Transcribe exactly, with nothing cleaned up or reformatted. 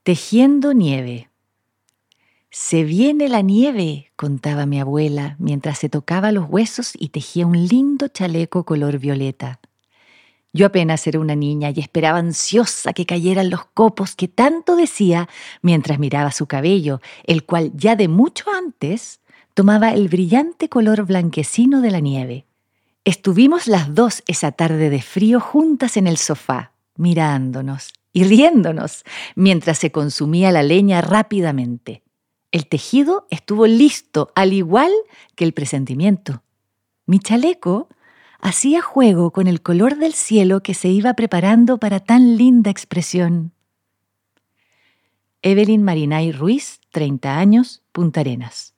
Tejiendo nieve. Se viene la nieve, contaba mi abuela, mientras se tocaba los huesos y tejía un lindo chaleco color violeta. Yo apenas era una niña y esperaba ansiosa que cayeran los copos que tanto decía mientras miraba su cabello, el cual ya de mucho antes tomaba el brillante color blanquecino de la nieve. Estuvimos las dos esa tarde de frío juntas en el sofá, mirándonos y riéndonos mientras se consumía la leña rápidamente. El tejido estuvo listo, al igual que el presentimiento. Mi chaleco hacía juego con el color del cielo que se iba preparando para tan linda expresión. Evelyn Marinay Ruiz, treinta años, Punta Arenas.